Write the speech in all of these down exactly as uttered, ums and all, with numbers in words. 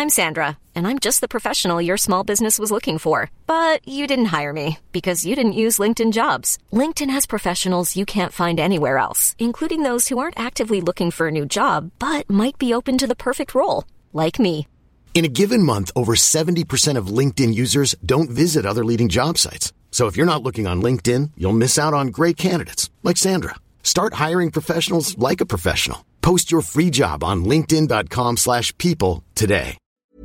I'm Sandra, and I'm just the professional your small business was looking for. But you didn't hire me because you didn't use LinkedIn Jobs. LinkedIn has professionals you can't find anywhere else, including those who aren't actively looking for a new job, but might be open to the perfect role, like me. In a given month, over seventy percent of LinkedIn users don't visit other leading job sites. So if you're not looking on LinkedIn, you'll miss out on great candidates like Sandra. Start hiring professionals like a professional. Post your free job on linkedin.com slash people today.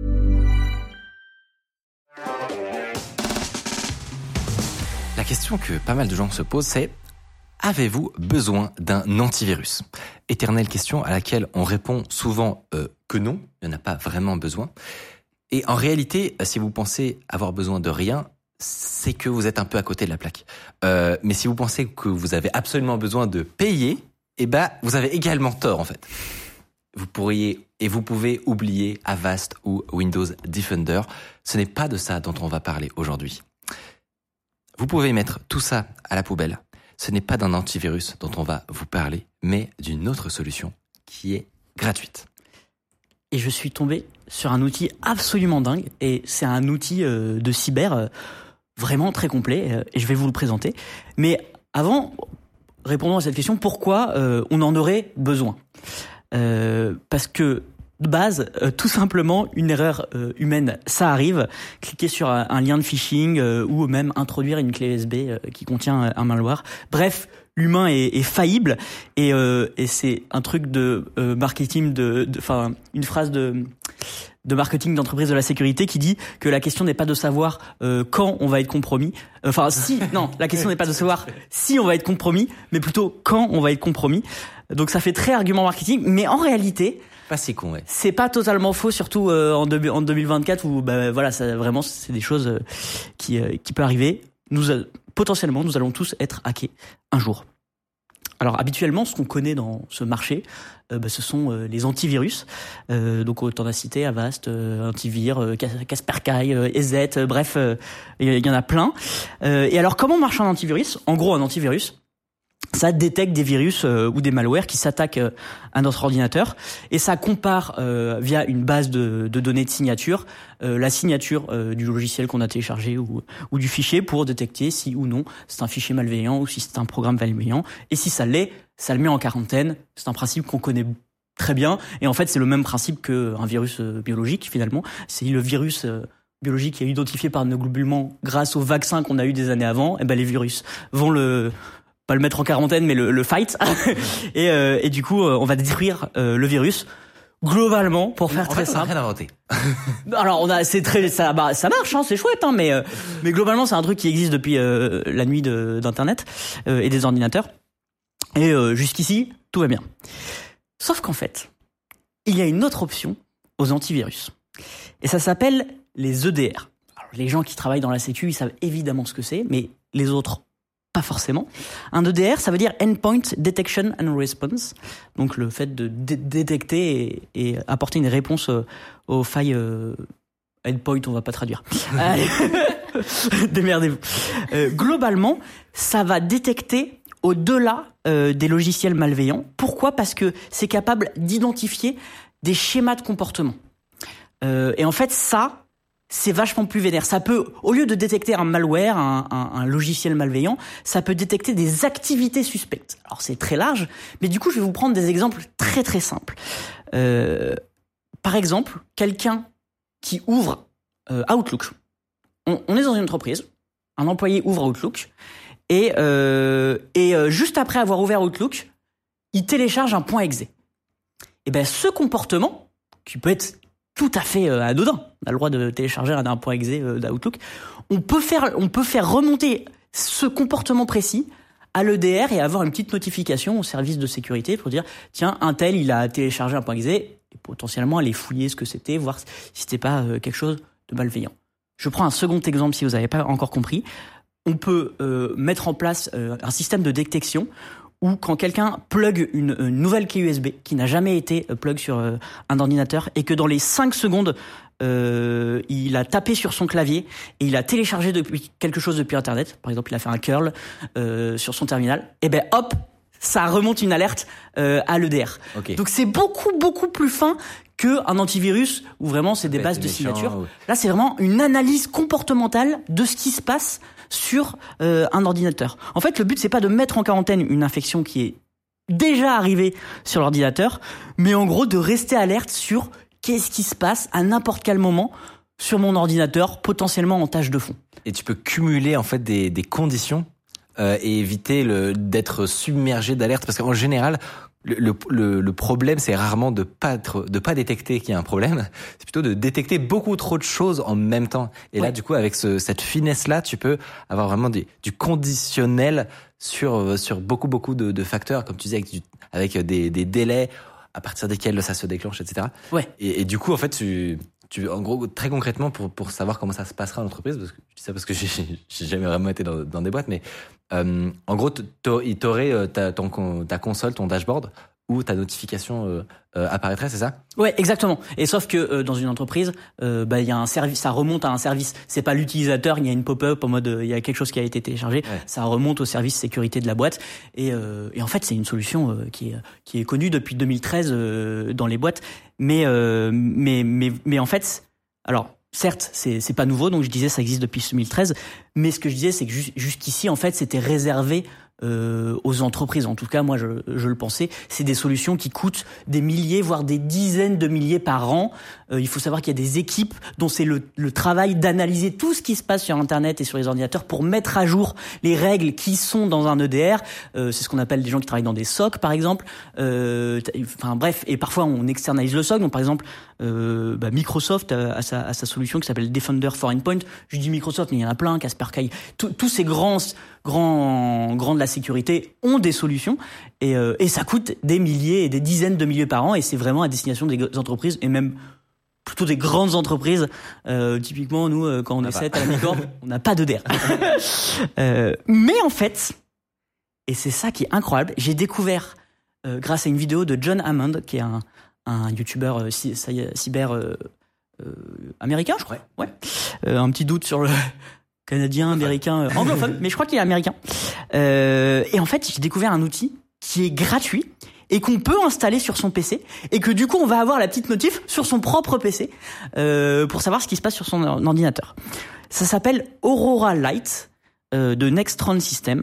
La question que pas mal de gens se posent, c'est « Avez-vous besoin d'un antivirus ?» Éternelle question à laquelle on répond souvent euh, que non, il n'y en a pas vraiment besoin. Et en réalité, si vous pensez avoir besoin de rien, c'est que vous êtes un peu à côté de la plaque. Euh, mais si vous pensez que vous avez absolument besoin de payer, eh ben, vous avez également tort en fait. Vous pourriez et vous pouvez oublier Avast ou Windows Defender. Ce n'est pas de ça dont on va parler aujourd'hui. Vous pouvez mettre tout ça à la poubelle. Ce n'est pas d'un antivirus dont on va vous parler, mais d'une autre solution qui est gratuite. Et je suis tombé sur un outil absolument dingue, et c'est un outil euh, de cyber euh, vraiment très complet, euh, et je vais vous le présenter. Mais avant, répondons à cette question, pourquoi euh, on en aurait besoin ? euh, Parce que de base, euh, tout simplement, une erreur euh, humaine, ça arrive. Cliquer sur un, un lien de phishing euh, ou même introduire une clé U S B euh, qui contient euh, un malware. Bref, l'humain est, est faillible et, euh, et c'est un truc de euh, marketing, de, enfin une phrase de de marketing d'entreprise de la sécurité qui dit que la question n'est pas de savoir euh, quand on va être compromis. Enfin, si, non, la question n'est pas de savoir si on va être compromis, mais plutôt quand on va être compromis. Donc ça fait très argument marketing, mais en réalité, pas si con, ouais. C'est pas totalement faux, surtout euh, en, de, en deux mille vingt-quatre où bah voilà, ça vraiment c'est des choses euh, qui euh, qui peuvent arriver. Nous a, potentiellement, nous allons tous être hackés un jour. Alors habituellement, ce qu'on connaît dans ce marché, euh, bah, ce sont euh, les antivirus. Euh, donc autant a cité Avast, euh, Antivir, euh, Kaspersky, euh, E Z, euh, bref, il euh, y, y en a plein. Euh, et alors comment marche un antivirus ? En gros, un antivirus, ça détecte des virus euh, ou des malwares qui s'attaquent euh, à notre ordinateur et ça compare euh, via une base de, de données de signature euh, la signature euh, du logiciel qu'on a téléchargé ou, ou du fichier pour détecter si ou non c'est un fichier malveillant ou si c'est un programme malveillant. Et si ça l'est, ça le met en quarantaine. C'est un principe qu'on connaît très bien et en fait c'est le même principe qu'un virus euh, biologique finalement. C'est le virus euh, biologique qui est identifié par nos globules grâce au vaccin qu'on a eu des années avant. Et ben les virus vont le pas le mettre en quarantaine, mais le, le fight. et, euh, et du coup, euh, on va détruire euh, le virus globalement, pour faire en très fait, simple. On a rien inventé. Alors, on a, c'est très, ça, bah, ça marche, hein, c'est chouette, hein, mais, euh, mais globalement, c'est un truc qui existe depuis euh, la nuit de, d'internet euh, et des ordinateurs. Et euh, jusqu'ici, tout va bien. Sauf qu'en fait, il y a une autre option aux antivirus, et ça s'appelle les E D R. Alors, les gens qui travaillent dans la sécu, ils savent évidemment ce que c'est, mais les autres pas forcément. Un E D R, ça veut dire Endpoint Detection and Response. Donc le fait de dé- détecter et, et apporter une réponse euh, aux failles euh, endpoint, on va pas traduire. Démerdez-vous. Euh, globalement, ça va détecter au-delà euh, des logiciels malveillants. Pourquoi ? Parce que c'est capable d'identifier des schémas de comportement. Euh, et en fait, ça, c'est vachement plus vénère. Ça peut, au lieu de détecter un malware, un, un, un logiciel malveillant, ça peut détecter des activités suspectes. Alors c'est très large, mais du coup je vais vous prendre des exemples très très simples. Euh, par exemple, quelqu'un qui ouvre euh, Outlook. On, on est dans une entreprise, un employé ouvre Outlook, et, euh, et euh, juste après avoir ouvert Outlook, il télécharge un point exe. Et ben ce comportement, qui peut être tout à fait euh, anodin. On a le droit de télécharger un, un point exe euh, d'Outlook. On peut faire, on peut faire remonter ce comportement précis à l'E D R et avoir une petite notification au service de sécurité pour dire tiens, un tel il a téléchargé un point exe et potentiellement aller fouiller ce que c'était, voir si c'était pas euh, quelque chose de malveillant. Je prends un second exemple si vous n'avez pas encore compris. On peut euh, mettre en place euh, un système de détection où quand quelqu'un plug une, une nouvelle clé U S B qui n'a jamais été plug sur euh, un ordinateur et que dans les cinq secondes, euh, il a tapé sur son clavier et il a téléchargé depuis quelque chose depuis Internet, par exemple il a fait un curl euh, sur son terminal, et ben hop, ça remonte une alerte euh, à l'E D R. Okay. Donc c'est beaucoup beaucoup plus fin que un antivirus où vraiment c'est des bases de signatures. Ouais. Là, c'est vraiment une analyse comportementale de ce qui se passe sur euh, un ordinateur. En fait, le but, c'est pas de mettre en quarantaine une infection qui est déjà arrivée sur l'ordinateur, mais en gros de rester alerte sur qu'est-ce qui se passe à n'importe quel moment sur mon ordinateur, potentiellement en tâche de fond. Et tu peux cumuler en fait des, des conditions euh, et éviter le, d'être submergé d'alertes, parce qu'en général, le, le, le problème, c'est rarement de pas être, de pas détecter qu'il y a un problème, c'est plutôt de détecter beaucoup trop de choses en même temps. Et ouais. Là, du coup, avec ce, cette finesse-là, tu peux avoir vraiment du, du conditionnel sur sur beaucoup beaucoup de, de facteurs, comme tu disais, avec, du, avec des, des délais à partir desquels ça se déclenche, et cetera. Ouais. Et, et du coup, en fait, tu Tu, en gros, très concrètement, pour, pour savoir comment ça se passera en entreprise, parce que je dis ça parce que j'ai, j'ai jamais vraiment été dans, dans des boîtes, mais euh, en gros, il t'aurait ta, ton, ta console, ton dashboard, où ta notification euh, euh, apparaîtrait, c'est ça ? Ouais, exactement. Et sauf que euh, dans une entreprise, euh, bah il y a un service, ça remonte à un service. C'est pas l'utilisateur, il y a une pop-up en mode il euh, y a quelque chose qui a été téléchargé, ouais. Ça remonte au service sécurité de la boîte. Et, euh, et en fait, c'est une solution euh, qui est qui est connue depuis deux mille treize euh, dans les boîtes. Mais euh, mais mais mais en fait, alors certes, c'est c'est pas nouveau, donc je disais ça existe depuis deux mille treize. Mais ce que je disais, c'est que jus- jusqu'ici, en fait, c'était réservé Euh, aux entreprises. En tout cas, moi, je, je le pensais. C'est des solutions qui coûtent des milliers, voire des dizaines de milliers par an. Euh, il faut savoir qu'il y a des équipes dont c'est le, le travail d'analyser tout ce qui se passe sur Internet et sur les ordinateurs pour mettre à jour les règles qui sont dans un E D R. Euh, c'est ce qu'on appelle des gens qui travaillent dans des S O C, par exemple. Euh, enfin bref, et parfois on externalise le S O C. Donc par exemple, euh, bah, Microsoft a, a, sa, a sa solution qui s'appelle Defender for Endpoint. Je dis Microsoft, mais il y en a plein. Kaspersky, tous ces grands grands grands de la sécurité ont des solutions et, euh, et ça coûte des milliers et des dizaines de milliers par an et c'est vraiment à destination des entreprises et même plutôt des grandes entreprises. Euh, typiquement, nous, euh, quand on ah est bah. sept à la Micorp, on n'a pas d'E D R. euh, mais en fait, et c'est ça qui est incroyable, j'ai découvert euh, grâce à une vidéo de John Hammond, qui est un, un youtubeur euh, cyber euh, euh, américain, je crois. Ouais. ouais. Euh, un petit doute sur le canadien, américain, euh, anglophone, mais je crois qu'il est américain. Euh, et en fait, j'ai découvert un outil qui est gratuit et qu'on peut installer sur son P C et que du coup, on va avoir la petite notif sur son propre P C euh, pour savoir ce qui se passe sur son ordinateur. Ça s'appelle Aurora Lite euh, de Nextron Systems.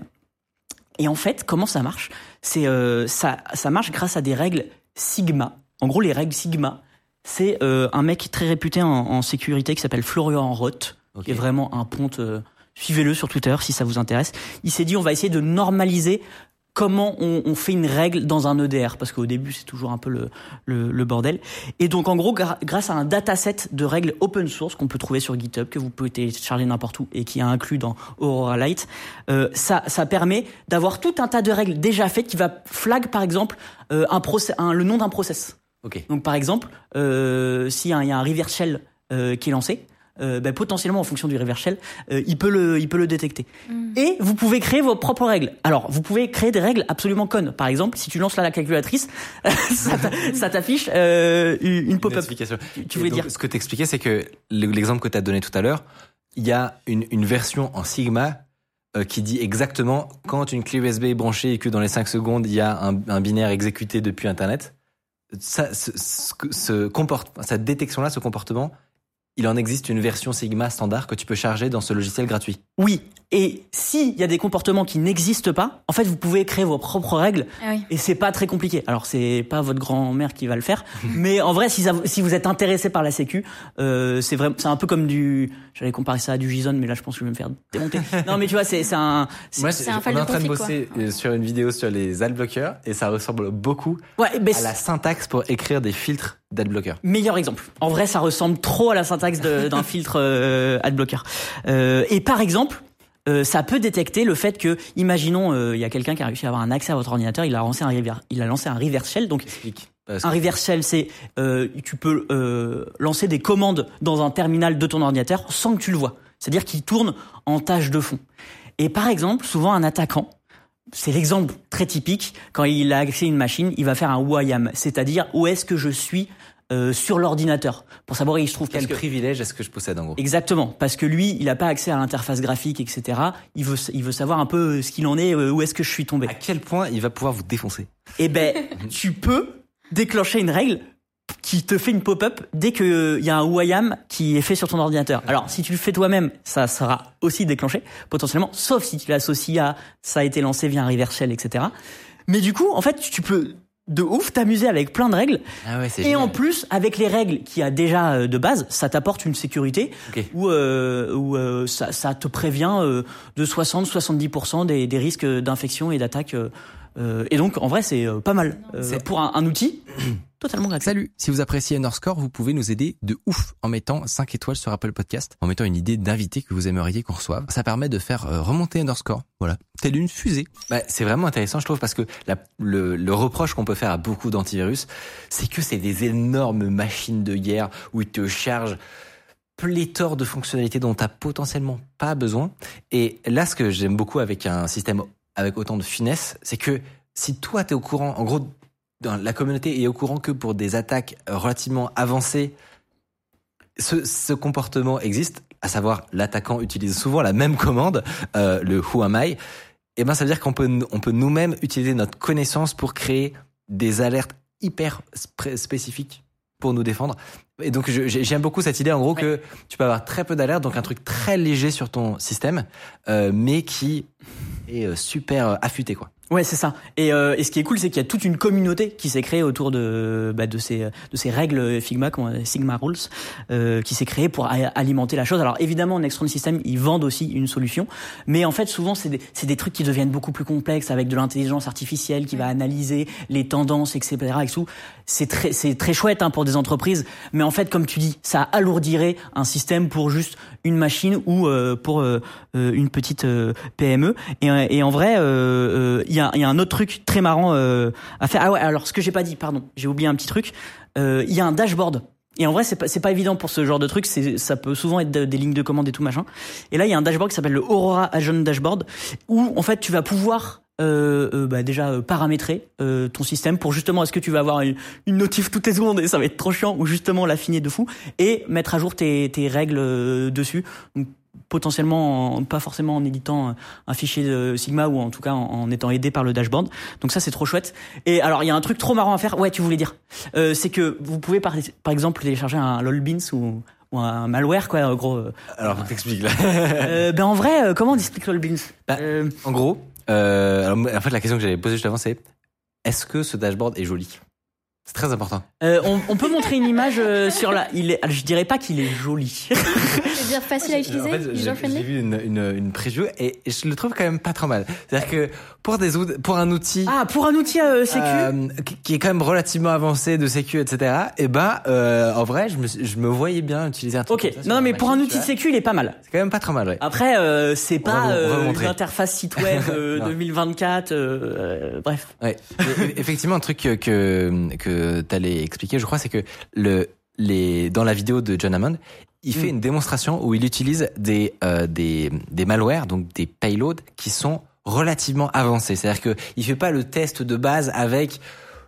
Et en fait, comment ça marche ? C'est euh, ça, ça marche grâce à des règles Sigma. En gros, les règles Sigma, c'est euh, un mec très réputé en, en sécurité qui s'appelle Florian Roth. Okay. Qui est vraiment un ponte. Euh, suivez-le sur Twitter si ça vous intéresse. Il s'est dit on va essayer de normaliser comment on, on fait une règle dans un E D R parce qu'au début c'est toujours un peu le, le, le bordel. Et donc en gros gra- grâce à un dataset de règles open source qu'on peut trouver sur GitHub que vous pouvez télécharger n'importe où et qui est inclus dans Aurora Lite, euh, ça ça permet d'avoir tout un tas de règles déjà faites qui va flag par exemple euh, un process, un, le nom d'un process. Okay. Donc par exemple euh, s'il y a, il y a un reverse shell euh, qui est lancé. Euh, ben, potentiellement en fonction du reverse shell, euh, il peut le, il peut le détecter. Mm. Et vous pouvez créer vos propres règles. Alors, vous pouvez créer des règles absolument connes. Par exemple, si tu lances là la calculatrice, ça, ça t'affiche euh, une pop-up. Tu, tu voulais donc, dire ce que t'expliquais, c'est que l'exemple que t'as donné tout à l'heure, il y a une, une version en Sigma euh, qui dit exactement quand une clé U S B est branchée et que dans les cinq secondes il y a un, un binaire exécuté depuis Internet. Ça, ce, ce, ce comporte, cette détection-là, ce comportement. Il en existe une version Sigma standard que tu peux charger dans ce logiciel gratuit. Oui. Et s'il y a des comportements qui n'existent pas, en fait, vous pouvez créer vos propres règles. Ah oui. Et c'est pas très compliqué. Alors, c'est pas votre grand-mère qui va le faire. mais en vrai, si, ça, si vous êtes intéressé par la sécu, euh, c'est vraiment, c'est un peu comme du, j'allais comparer ça à du JSON, mais là, je pense que je vais me faire démonter. non, mais tu vois, c'est, c'est un, c'est, Moi, c'est, c'est un on est en train de bosser quoi. sur une vidéo sur les adblockers et ça ressemble beaucoup ouais, à la syntaxe pour écrire des filtres d'adblocker. Meilleur exemple. En vrai, ça ressemble trop à la syntaxe de, d'un filtre euh, adblocker. Euh, et par exemple, euh, ça peut détecter le fait que, imaginons, il euh, y a quelqu'un qui a réussi à avoir un accès à votre ordinateur, il a lancé un reverse, il a lancé un reverse shell. Donc, Explique. Un reverse shell, c'est euh, tu peux euh, lancer des commandes dans un terminal de ton ordinateur sans que tu le vois. C'est-à-dire qu'il tourne en tâche de fond. Et par exemple, souvent un attaquant, c'est l'exemple très typique, quand il a accès à une machine, il va faire un who I am, c'est-à-dire où est-ce que je suis euh, sur l'ordinateur, pour savoir où il se trouve. Quel que... privilège est-ce que je possède en gros. Exactement, parce que lui, il n'a pas accès à l'interface graphique, et cetera. Il veut, il veut savoir un peu ce qu'il en est, où est-ce que je suis tombé. À quel point il va pouvoir vous défoncer. Eh ben, tu peux déclencher une règle qui te fait une pop-up dès qu'il y a un W I A M qui est fait sur ton ordinateur. Alors, si tu le fais toi-même, ça sera aussi déclenché, potentiellement, sauf si tu l'associes à ça a été lancé via un reverse shell, et cetera. Mais du coup, en fait, tu peux de ouf t'amuser avec plein de règles. Ah ouais, c'est et génial. en plus, avec les règles qu'il y a déjà de base, ça t'apporte une sécurité okay. où, euh, où euh, ça, ça te prévient euh, de soixante à soixante-dix pour cent des, des risques d'infection et d'attaque. Euh, euh, et donc, en vrai, c'est euh, pas mal. Euh, c'est... Pour un, un outil totalement gratuit. Salut, si vous appréciez Underscore, vous pouvez nous aider de ouf en mettant cinq étoiles sur Apple Podcast, en mettant une idée d'invité que vous aimeriez qu'on reçoive. Ça permet de faire euh, remonter Underscore, voilà, telle une fusée. Bah, c'est vraiment intéressant, je trouve, parce que la, le, le reproche qu'on peut faire à beaucoup d'antivirus, c'est que c'est des énormes machines de guerre où ils te chargent pléthore de fonctionnalités dont t'as potentiellement pas besoin. Et là, ce que j'aime beaucoup avec un système avec autant de finesse, c'est que si toi t'es au courant, en gros, dans la communauté est au courant que pour des attaques relativement avancées, ce, ce comportement existe, à savoir l'attaquant utilise souvent la même commande, euh, le Who am I, et ben ça veut dire qu'on peut, on peut nous-mêmes utiliser notre connaissance pour créer des alertes hyper spé- spécifiques pour nous défendre. Et donc je, j'aime beaucoup cette idée en gros ouais. que tu peux avoir très peu d'alertes, donc un truc très léger sur ton système, euh, mais qui est super affûté quoi. Ouais, c'est ça. Et, euh, et ce qui est cool, c'est qu'il y a toute une communauté qui s'est créée autour de bah, de ces de ces règles Figma, Sigma Rules, euh, qui s'est créée pour a- alimenter la chose. Alors évidemment, Nextron System, ils vendent aussi une solution, mais en fait, souvent, c'est des c'est des trucs qui deviennent beaucoup plus complexes avec de l'intelligence artificielle qui va analyser les tendances, et cetera. Et tout. C'est très c'est très chouette hein, pour des entreprises, mais en fait, comme tu dis, ça alourdirait un système pour juste une machine ou euh, pour euh, une petite euh, P M E. Et, et en vrai, euh, euh, il y a, il y a un autre truc très marrant euh, à faire. Ah ouais, alors ce que j'ai pas dit, pardon, j'ai oublié un petit truc. Euh, il y a un dashboard. Et en vrai, c'est pas, c'est pas évident pour ce genre de truc. C'est, ça peut souvent être de, des lignes de commande et tout machin. Et là, il y a un dashboard qui s'appelle le Aurora Agent Dashboard, où en fait, tu vas pouvoir euh, euh, bah déjà euh, paramétrer euh, ton système pour justement est-ce que tu vas avoir une, une notif toutes les secondes et ça va être trop chiant, ou justement l'affiner de fou et mettre à jour tes, tes règles euh, dessus. Donc, potentiellement en, pas forcément en éditant un fichier de Sigma ou en tout cas en, en étant aidé par le dashboard. Donc ça c'est trop chouette. Et alors il y a un truc trop marrant à faire. Ouais, tu voulais dire. Euh, c'est que vous pouvez par, par exemple télécharger un lolbeans ou ou un malware quoi, en gros. Alors, faut t'expliquer là. euh, ben en vrai, euh, comment on explique lolbeans bah, euh... En gros, euh, alors, en fait la question que j'avais posée juste avant c'est est-ce que ce dashboard est joli? C'est très important. Euh, on, on peut montrer une image euh, sur la. Il est. Je dirais pas qu'il est joli. C'est-à-dire facile à utiliser. En fait, j'ai, j'ai vu une, une, une preview et je le trouve quand même pas trop mal. C'est-à-dire que pour des pour un outil. Ah, pour un outil euh, sécu euh, qui est quand même relativement avancé de sécu, et cetera. Et ben, euh, en vrai, je me je me voyais bien utiliser un truc. Ok. Comme ça non, mais machine, pour un outil sécu, il est pas mal. C'est quand même pas trop mal, ouais. Après, euh, c'est on pas va, euh, l'interface site web euh, deux mille vingt-quatre. Euh, euh, bref. Ouais. Effectivement, un truc que que, que t'allais expliquer, je crois, c'est que le les dans la vidéo de John Hammond, il fait mm. une démonstration où il utilise des euh, des des malwares, donc des payloads qui sont relativement avancés. C'est-à-dire que il fait pas le test de base avec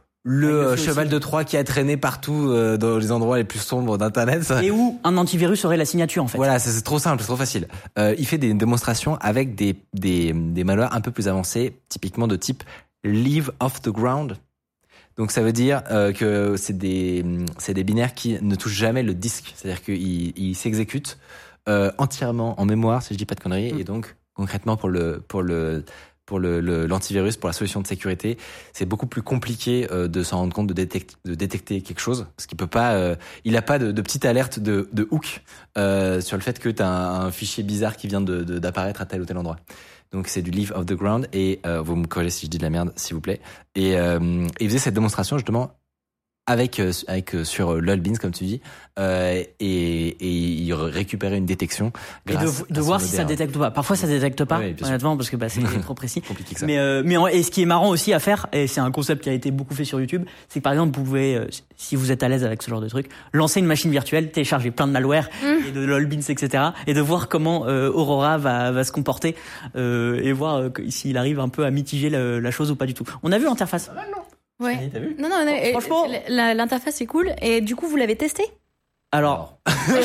le avec cheval aussi. de Troie qui a traîné partout euh, dans les endroits les plus sombres d'internet et où un antivirus aurait la signature en fait. Voilà, c'est, c'est trop simple, c'est trop facile. Euh, il fait des démonstrations avec des des des malwares un peu plus avancés, typiquement de type leave off the ground. Donc ça veut dire euh, que c'est des c'est des binaires qui ne touchent jamais le disque, c'est-à-dire qu'ils ils s'exécutent euh, entièrement en mémoire, si je dis pas de conneries, mm. et donc concrètement pour le pour le pour le, le l'antivirus, pour la solution de sécurité, c'est beaucoup plus compliqué euh, de s'en rendre compte, de détecter de détecter quelque chose, parce qu'il peut pas, euh, il a pas de, de petite alerte de de hook euh, sur le fait que t'as un, un fichier bizarre qui vient de, de d'apparaître à tel ou tel endroit. Donc c'est du leave off the ground et euh, vous me corrigez si je dis de la merde s'il vous plaît. Et euh, il faisait cette démonstration justement avec euh, avec euh, sur euh, lolbeans comme tu dis euh, et et il récupérait une détection grâce et de, de voir si ça détecte ou pas. Parfois ça détecte pas oui, honnêtement parce que bah c'est trop précis. Compliqué que ça. Mais euh, mais en, et ce qui est marrant aussi à faire et c'est un concept qui a été beaucoup fait sur YouTube, c'est que par exemple vous pouvez euh, si vous êtes à l'aise avec ce genre de truc, lancer une machine virtuelle, télécharger plein de malware mmh. et de lolbeans et cetera et de voir comment euh, Aurora va va se comporter euh, et voir euh, s'il arrive un peu à mitiger la, la chose ou pas du tout. On a vu l'interface. Ah, non. Ouais. T'as vu non, non, non. Oh, franchement, la, l'interface est cool. Et du coup, vous l'avez testé? Alors,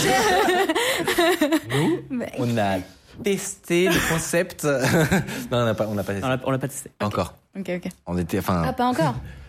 nous, mais... on a testé le concept. non, on n'a pas, on n'a pas testé. On l'a, on l'a pas testé. Encore. Ok, ok. On était, enfin. Ah, pas encore.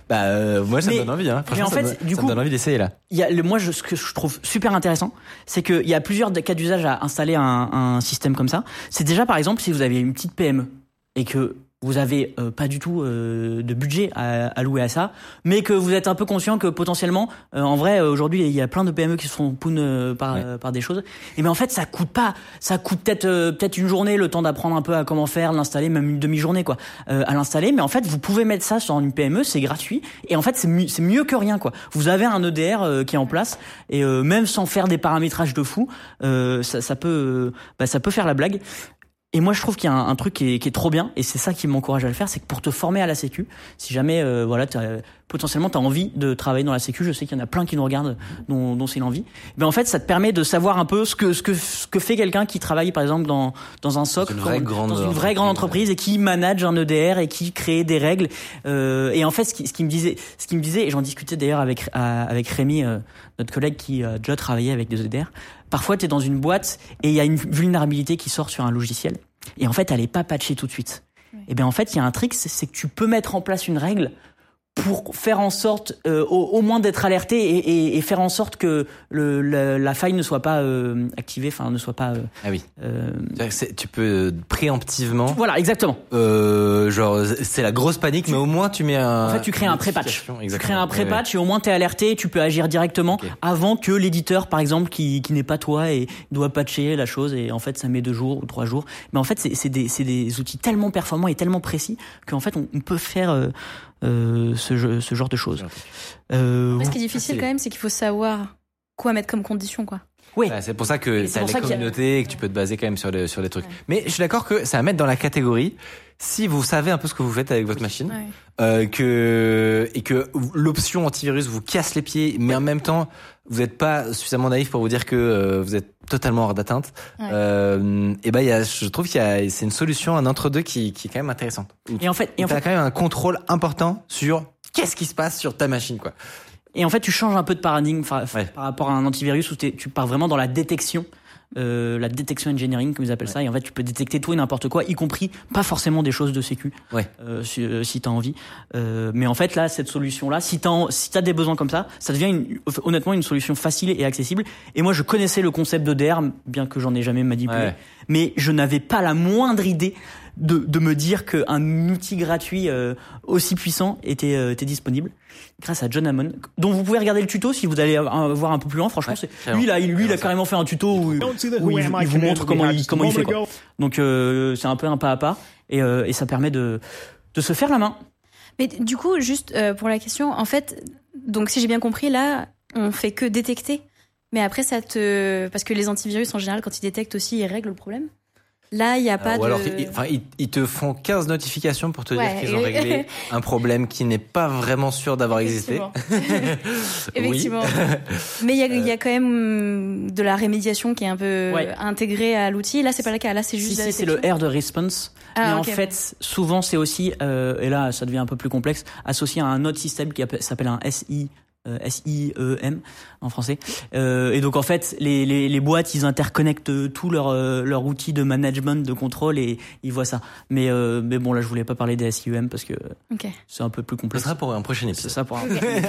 Bah euh, moi ça Mais- me donne envie hein. mais en Franchement, ça fait, me, du ça coup- me donne envie d'essayer là. Il y a le, moi, je, ce que je trouve super intéressant, c'est qu'il y a plusieurs cas d'usage à installer un, un système comme ça. C'est déjà, par exemple, si vous avez une petite P M E et que vous avez euh, pas du tout euh, de budget à allouer à ça, mais que vous êtes un peu conscient que potentiellement, euh, en vrai, euh, aujourd'hui, il y a plein de P M E qui se font poun euh, par, Ouais. euh, par des choses. Et mais en fait, ça coûte pas, ça coûte peut-être euh, peut-être une journée, le temps d'apprendre un peu à comment faire, l'installer, même une demi-journée quoi, euh, à l'installer. Mais en fait, vous pouvez mettre ça sur une P M E, c'est gratuit. Et en fait, c'est mieux, c'est mieux que rien quoi. Vous avez un E D R euh, qui est en place et euh, même sans faire des paramétrages de fou, euh, ça, ça peut, euh, bah, ça peut faire la blague. Et moi, je trouve qu'il y a un, un truc qui est, qui est trop bien, et c'est ça qui m'encourage à le faire, c'est que pour te former à la Sécu, si jamais, euh, voilà, t'as, potentiellement, t'as envie de travailler dans la Sécu, je sais qu'il y en a plein qui nous regardent, dont, dont c'est l'envie. Mais en fait, ça te permet de savoir un peu ce que, ce que, ce que fait quelqu'un qui travaille, par exemple, dans, dans un S O C, Dans une vraie dans, grande dans une vraie grande entreprise, et qui manage un E D R et qui crée des règles. Euh, et en fait, ce qui, ce qui me disait, ce qui me disait, et j'en discutais d'ailleurs avec, à- avec Rémi, euh, notre collègue qui a déjà travaillé avec des E D R. Parfois, t'es dans une boîte et il y a une vulnérabilité qui sort sur un logiciel. Et en fait, elle est pas patchée tout de suite. Et bien en fait, il y a un trick, c'est, c'est que tu peux mettre en place une règle pour faire en sorte, euh, au, au moins d'être alerté et, et, et faire en sorte que le, la, la faille ne soit pas euh, activée, enfin ne soit pas. Euh, Ah oui. euh, C'est-à-dire que c'est- tu peux préemptivement. Voilà, exactement. Euh, genre c'est la grosse panique, mais au moins tu mets un. En fait, tu crées un pré-patch. notification, Tu exactement. crées un Ouais, ouais. pré-patch et au moins t'es alerté, tu peux agir directement Ok. avant que l'éditeur, par exemple, qui, qui n'est pas toi et doit patcher la chose et en fait ça met deux jours ou trois jours. Mais en fait, c'est, c'est des, c'est des outils tellement performants et tellement précis qu'en fait on, on peut faire euh, euh, ce, jeu- ce genre de choses. Euh, Mais ce qui est difficile quand même, c'est qu'il faut savoir quoi mettre comme condition, quoi. oui. Ouais, c'est pour ça que Et c'est t'as pour les ça qu'il y a- communautés et que tu peux te baser quand même sur des, sur des trucs. Mais je suis d'accord que ça va mettre dans la catégorie si vous savez un peu ce que vous faites avec votre machine, Ouais. euh, que et que l'option antivirus vous casse les pieds, mais en même temps vous n'êtes pas suffisamment naïf pour vous dire que euh, vous êtes totalement hors d'atteinte. Ouais. Euh, et ben il y a, je trouve qu'il y a, c'est une solution, un entre deux qui, qui est quand même intéressante. Et en fait, et en T'as fait, quand même un contrôle important sur qu'est-ce qui se passe sur ta machine, quoi. et en fait, tu changes un peu de paradigme par, Ouais. par rapport à un antivirus où t'es- tu pars vraiment dans la détection. Euh, la détection engineering comme ils appellent Ouais. ça, et en fait tu peux détecter tout et n'importe quoi, y compris pas forcément des choses de sécu, Ouais. euh, si, euh, si t'as envie, euh, mais en fait là cette solution là, si t'as en- si t'as des besoins comme ça, ça devient une, honnêtement une solution facile et accessible. Et moi je connaissais le concept d'E D R, bien que j'en ai jamais manipulé, Ouais. mais je n'avais pas la moindre idée de, de me dire qu'un outil gratuit euh, aussi puissant était, euh, était disponible grâce à John Hammond, dont vous pouvez regarder le tuto si vous allez euh, voir un peu plus loin. Franchement, Ouais, c'est, carrément. lui, il a, lui, il a Carrément carrément fait un tuto où, Don't see the où who il, am I il vous command montre we comment had il, just a comment il fait. moment Quoi. ago. Donc euh, c'est un peu un pas à pas et, euh, et ça permet de, de se faire la main. Mais du coup, juste euh, pour la question, en fait, donc si j'ai bien compris, là, on fait que détecter. Mais après, ça te. Parce que les antivirus, en général, quand ils détectent aussi, ils règlent le problème. Là, il n'y a pas Euh, ou de. alors, ils, enfin, ils, ils te font quinze notifications pour te Ouais, dire qu'ils ont et- réglé un problème qui n'est pas vraiment sûr d'avoir existé. Effectivement. Oui. Mais il y, a- il y a quand même de la rémédiation qui est un peu Ouais. intégrée à l'outil. Là, c'est pas le cas. Là, c'est juste Si, de la si, c'est le détection. R de response. Ah, mais ok. en fait, souvent, c'est aussi, euh, et là, ça devient un peu plus complexe, associé à un autre système qui appelle- s'appelle un S I. Euh, S I E M en français. Euh, et donc en fait, les, les, les boîtes, ils interconnectent tout leur euh, leur outil de management, de contrôle, et ils voient ça. Mais euh, mais bon, là, je voulais pas parler des S I E M parce que Ok. c'est un peu plus Ce complexe. sera pour un prochain C'est épisode. ça pour un.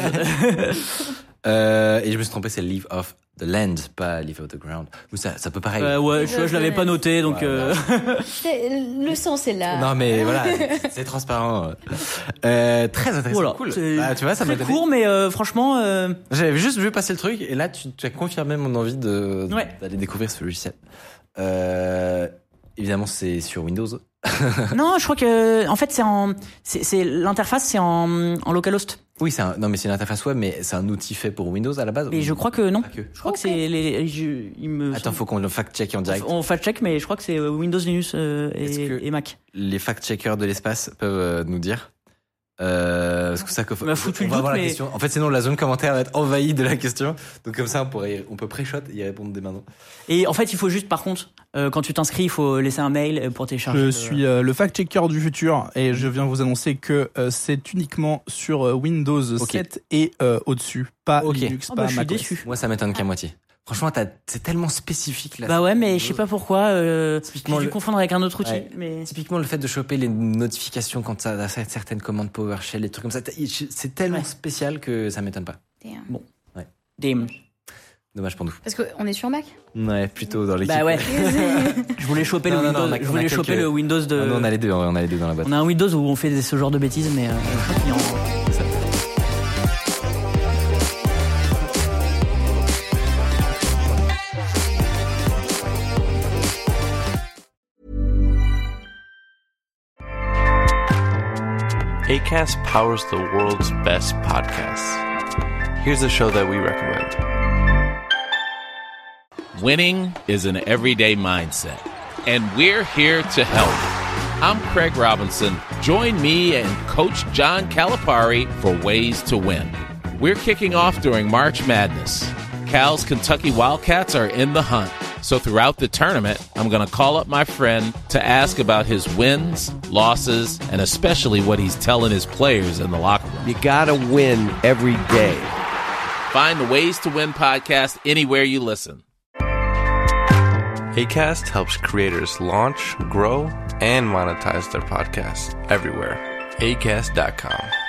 Euh, et je me suis trompé, c'est leave off the land, pas leave off the ground. Ou ça, ça peut pareil. Euh, ouais, je, je l'avais pas noté, donc. Ouais. Euh... C'est- Le sens est là. Non mais voilà, c'est transparent. Euh, très intéressant. Voilà, Cool. c'est Ah, tu vois, ça m'a très donné. court, mais euh, franchement, euh, J'avais juste vu passer le truc et là tu, tu as confirmé mon envie de Ouais. d'aller découvrir ce logiciel. Euh, évidemment, c'est sur Windows. non, je crois que en fait c'est en, c'est, c'est l'interface c'est en, en localhost. Oui, c'est un, non mais c'est une interface web, mais c'est un outil fait pour Windows à la base. Mais je crois que non. Pas que. Je crois que c'est les, je, il me. Attends, faut qu'on le fact-check en direct. On fact-check, mais je crois que c'est Windows, Linux euh, Est-ce et, que- et Mac. Les fact-checkers de l'espace peuvent euh, nous dire. Euh, parce que ça, que, On m'a foutu on le va doute, avoir la mais- question. En fait, sinon la zone commentaire va être envahie de la question. Donc comme ça, on pourrait, y- on peut pré-shot et y répondre dès maintenant. Et en fait, il faut juste, par contre, euh, quand tu t'inscris, il faut laisser un mail pour télécharger. Je le- suis euh, le fact-checker du futur et je viens vous annoncer que euh, c'est uniquement sur euh, Windows Ok. sept et euh, au-dessus, pas Ok. Linux, Oh, bah, pas je suis macOS. déçu. Moi, ça m'étonne qu'à moitié. Franchement, t'as, c'est tellement spécifique là. Bah ouais, mais je sais pas pourquoi. Euh, j'ai dû le... confondre avec un autre outil. Ouais. Mais... Typiquement, le fait de choper les notifications quand ça a certaines commandes PowerShell, les trucs comme ça, c'est tellement ouais. spécial que ça m'étonne pas. Damn. Bon. Ouais. Damn. Dommage pour nous. Parce qu'on est sur Mac. Ouais, plutôt dans l'équipe. Bah ouais. je voulais choper non, le Windows. Non, non, a, je voulais choper quelques... le Windows de. Ah non, on a les deux. On a les deux dans la boîte. On a un Windows où on fait ce genre de bêtises, mais. Euh, c'est ça. Acast powers the world's best podcasts. Here's a show that we recommend. Winning is an everyday mindset, and we're here to help. I'm Craig Robinson. Join me and Coach John Calipari for Ways to Win. We're kicking off during March Madness. Cal's Kentucky Wildcats are in the hunt. So throughout the tournament, I'm going to call up my friend to ask about his wins, losses, and especially what he's telling his players in the locker room. You got to win every day. Find the Ways to Win podcast anywhere you listen. Acast helps creators launch, grow, and monetize their podcasts everywhere. Acast dot com.